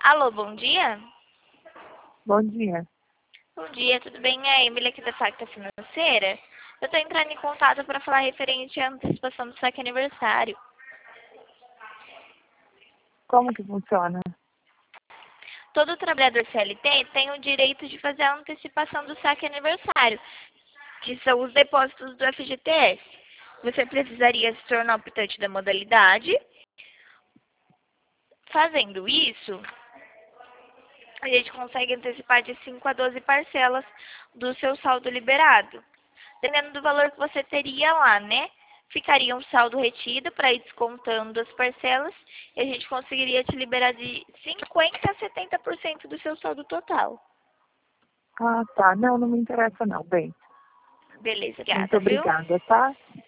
Alô, bom dia? Bom dia. Bom dia, tudo bem? É a Emília aqui da Facta Financeira. Eu estou entrando em contato para falar referente à antecipação do saque aniversário. Como que funciona? Todo trabalhador CLT tem o direito de fazer a antecipação do saque aniversário, que são os depósitos do FGTS. Você precisaria se tornar optante da modalidade. Fazendo isso, a gente consegue antecipar de 5 a 12 parcelas do seu saldo liberado. Dependendo do valor que você teria lá, né? Ficaria um saldo retido para ir descontando as parcelas e a gente conseguiria te liberar de 50% a 70% do seu saldo total. Ah, tá. Não me interessa não. Bem, Beleza, muito obrigada, viu? obrigada, tá?